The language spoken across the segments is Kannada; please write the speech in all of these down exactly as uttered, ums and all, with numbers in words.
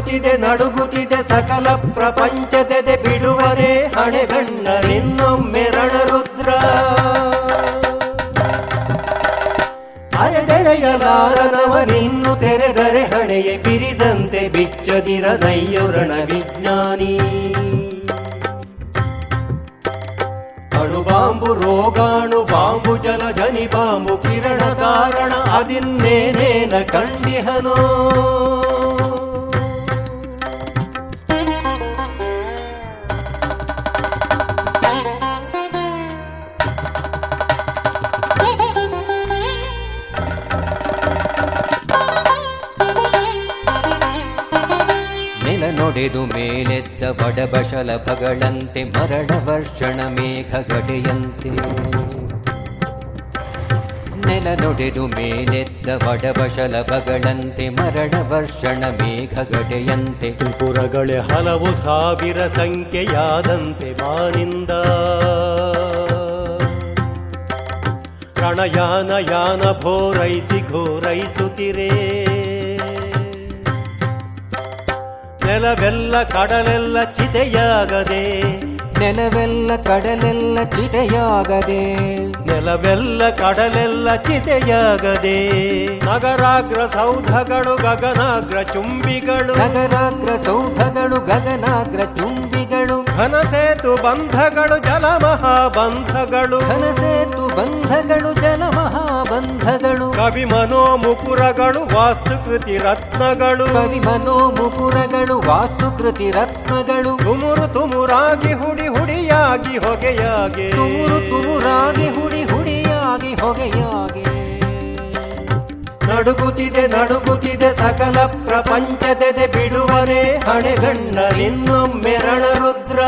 ನಡುಗುತ್ತಿದೆ ನಡುಗುತ್ತಿದೆ ಸಕಲ ಪ್ರಪಂಚದೆದೆ ಬಿಡುವರೆ ಹಣೆಗಣ್ಣ ನಿನ್ನೊಮ್ಮೆ ರಣರುದ್ರ ಅರೆದೆರೆಯಲಾರನವನಿನ್ನು ತೆರೆದರೆ ಹಣೆಯ ಬಿರಿದಂತೆ ಬಿಚ್ಚದಿರದಯ್ಯೊರಣ ವಿಜ್ಞಾನಿ ಅಣುಬಾಂಬು ರೋಗಾಣು ಬಾಂಬು ಜಲ ಜನಿ ಬಾಂಬು ಕಿರಣ ಕಾರಣ ಅದಿನ್ನೇನೇನ ಕಂಡಿಹನೋ ನೊಡೆದು ಮೇಲೆದ್ದ ಬಡಬಶಲಭಗಳಂತೆ ಮರಣ ವರ್ಷಣ ಮೇಘ ಗಡೆಯಂತೆ ನೆಲ ನೊಡೆದು ಮೇಲೆದ್ದ ಬಡಬಶಲಭಗಳಂತೆ ಮರಣ ವರ್ಷಣ ಮೇಘ ಗಡೆಯಂತೆ ತ್ರಿಪುರಗಳೇ ಹಲವು ಸಾವಿರ ಸಂಖ್ಯೆಯಾದಂತೆ ಮಾನಿಂದ ರಣಯಾನ ಯಾನ ಭೋರೈಸಿ ಘೋರೈಸುತ್ತಿರೇ ನೆಲವೆಲ್ಲ ಕಡಲೆಲ್ಲ ಚಿತೆಯಾಗದೆ ನೆಲವೆಲ್ಲ ಕಡಲೆಲ್ಲ ಚಿತೆಯಾಗದೆ ನೆಲವೆಲ್ಲ ಕಡಲೆಲ್ಲ ಚಿತೆಯಾಗದೆ ನಗರಾಗ್ರ ಸೌಧಗಳು ಗಗನಾಗ್ರ ಚುಂಬಿಗಳು ನಗರಾಗ್ರ ಸೌಧಗಳು ಗಗನಾಗ್ರ ಚುಂಬಿಗಳು ಘನಸೇತು ಬಂಧಗಳು ಜಲಮಹಾಬಂಧಗಳು ಘನಸೇತು ಬಂಧಗಳು ಜಲಮಹಾಬಂಧಗಳು ಕವಿ ಮನೋಮುಕುರಗಳು ವಾಸ್ತುಕೃತಿ ರತ್ನಗಳು ಕವಿ ಮನೋಮುಕುರಗಳು ವಾಸ್ತುಕೃತಿ ರತ್ನಗಳು ತುಮುರು ತುಮುರಾಗಿ ಹುಡಿ ಹುಡಿಯಾಗಿ ಹೊಗೆಯಾಗಿ ತುಮುರು ತುಮುರಾಗಿ ಹುಡಿ ಹುಡಿಯಾಗಿ ಹೊಗೆಯಾಗಿ ನಡುಗುತ್ತಿದೆ ನಡುಗುತ್ತಿದೆ ಸಕಲ ಪ್ರಪಂಚದೆದೆ ಬಿಡುವರೆ ಹಣೆಗಣ್ಣ ನಿನ್ನೊಮ್ಮೆ ರಣರುದ್ರ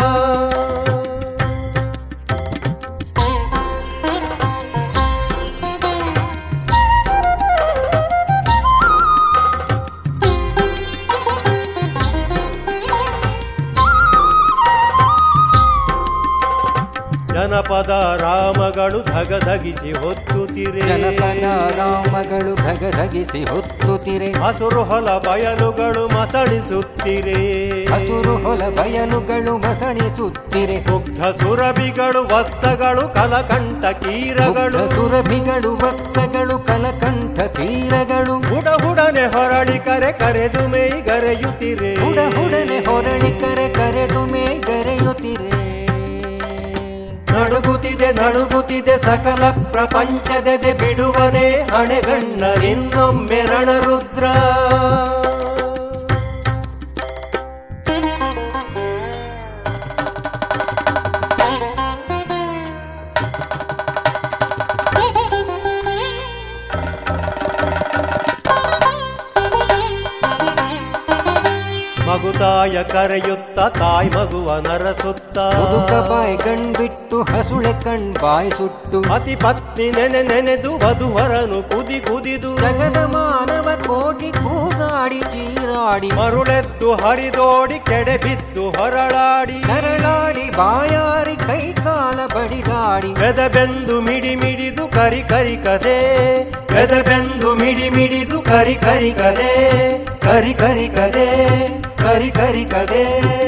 ಜನಪದ ರಾಮಗಳು ಧಗಧಗಿಸಿ ಹೊತ್ತುತ್ತಿರೆ ಜನಪದ ರಾಮಗಳು ಧಗಧಗಿಸಿ ಹೊತ್ತುತ್ತಿರೆ ಹಸುರು ಹೊಲ ಬಯಲುಗಳು ಮಸಣಿಸುತ್ತಿರೆ ಹಸುರು ಹೊಲ ಬಯಲುಗಳು ಮಸಣಿಸುತ್ತಿರೆ ಮುಗ್ಧ ಸುರಭಿಗಳು ವತ್ಸಗಳು ಕಲಕಂಠ ಕೀರಗಳು ಸುರಭಿಗಳು ವತ್ಸಗಳು ಕಲಕಂಠ ಕೀರಗಳು ಹುಡ ಹುಡನೆ ಹೊರಳಿ ಕರೆ ಕರೆದು ಮೈ ಗರೆಯುತ್ತಿರೆ ಹುಡ ಹುಡನೆ ಹೊರಳಿ ಕರೆ ಕರೆದು ಮೇ ಗರೆಯುತ್ತಿರೆ ನಡುಗುತ್ತಿದೆ ನಡುಗುತ್ತಿದೆ ಸಕಲ ಪ್ರಪಂಚದೆದೆ ಬಿಡುವನೆ ಹಣೆಗಣ್ಣ ನಿನ್ನೊಮ್ಮೆ ರಣರುದ್ರ ಮಗುತಾಯ ಕರೆಯುತ್ತ ತಾಯಿ ಮಗುವ ನರಸುತ್ತ ಮುದುಕ ಬಾಯಿ ಕಣ್ಬಿಟ್ಟು ಹಸುಳೆ ಕಣ್ ಬಾಯಿ ಸುಟ್ಟು ಅತಿ ಪತ್ನಿ ನೆನೆ ನೆನೆದು ವಧುವರನು ಕುದಿ ಕುದಿದು ಜಗದ ಮಾನವ ಕೋಟಿ ಕೂಗಾಡಿ ಚೀರಾಡಿ ಮರುಳೆದ್ದು ಹರಿದೋಡಿ ಕೆಡೆ ಬಿದ್ದು ಹೊರಳಾಡಿ ನರಳಾಡಿ ಬಾಯಾರಿ ಕೈ ಕಾಲ ಬಡಿದಾಡಿ ಬೆದಬೆಂದು ಮಿಡಿ ಮಿಡಿದು ಕರಿ ಕರಿ ಕದೆ ಬೆದಬೆಂದು ಮಿಡಿ ಮಿಡಿದು ಕರಿ ಕರಿ ಕದೆ ಕರಿ ಕರಿ ಕದೆ ಕರಿ ಕರಿ ಕದೆ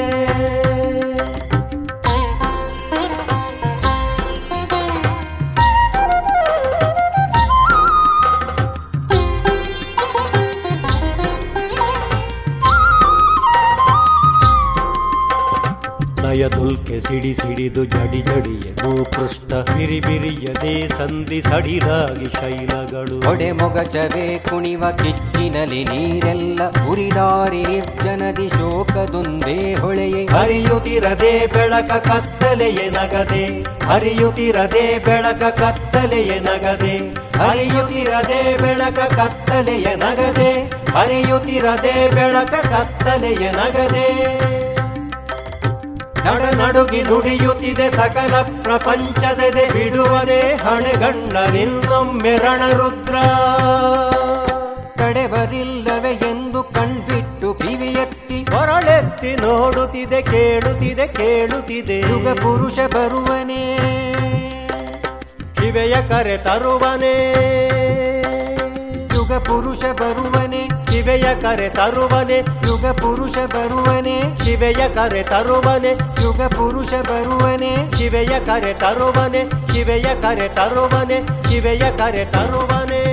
ನಯದುಲ್ಕೆ ಸಿಡಿ ಸಿಡಿದು ಜಡಿ ಜಡಿಯ ಭೂಪೃಷ್ಠ ಬಿರಿ ಬಿರಿಯದೆ ಸಂಧಿ ಸಡಿಲಾಗಿ ಶೈಲಗಳು ಹೊಡೆ ಮೊಗಚವೇ ಕುಣಿವ ಕಿಚ್ಚಿನಲಿ ನೀರೆಲ್ಲ ಉರಿದಾರಿ ನಿರ್ಜನದಿ ಶೋಕದೊಂದೇ ಹೊಳೆಯೇ ಹರಿಯುತ್ತಿರದೆ ಬೆಳಕ ಕತ್ತಲೆಯೇ ನಗದೆ ಹರಿಯುತ್ತಿರದೆ ಬೆಳಕ ಕತ್ತಲೆಯೇ ನಗದೆ ಹರಿಯುತ್ತಿರದೆ ಬೆಳಕ ಕತ್ತಲೆಯ ನಗದೆ ಹರಿಯುತ್ತಿರದೆ ಬೆಳಕ ಕತ್ತಲೆಯ ನಗದೆ ನಡ ನಡುಗಿ ನುಡಿಯುತ್ತಿದೆ ಸಕಲ ಪ್ರಪಂಚದೆದೆ ಬಿಡುವನೆ ಹಣೆಗಣ್ಣ ನಿನ್ನೊಮ್ಮೆ ರಣರುದ್ರ ತಡೆವರಿಲ್ಲವೆ ಎಂದು ಕಣ್ಬಿಟ್ಟು ಕಿವಿಯೆತ್ತಿ ಹೊರಳೆತ್ತಿ ನೋಡುತ್ತಿದೆ ಕೇಳುತ್ತಿದೆ ಕೇಳುತ್ತಿದೆ ಯುಗ ಪುರುಷ ಬರುವನೇ ಕಿವೆಯ ಕರೆ ತರುವನೇ ಯುಗ ಪುರುಷ ಬರುವನೆ ಶಿವೆಯ ಕರೆ ತರುವನೆ ಯುಗ ಪುರುಷ ಬರುವನೆ ಶಿವೆಯ ಕರೆ ತರುವನೆ ಯುಗ ಪುರುಷ ಬರುವನೆ ಶಿವೆಯ ಕರೆ ತರುವನೆ ಶಿವೆಯ ಕರೆ ತರುವನೆ ಶಿವೆಯ ಕರೆ ತರುವನೆ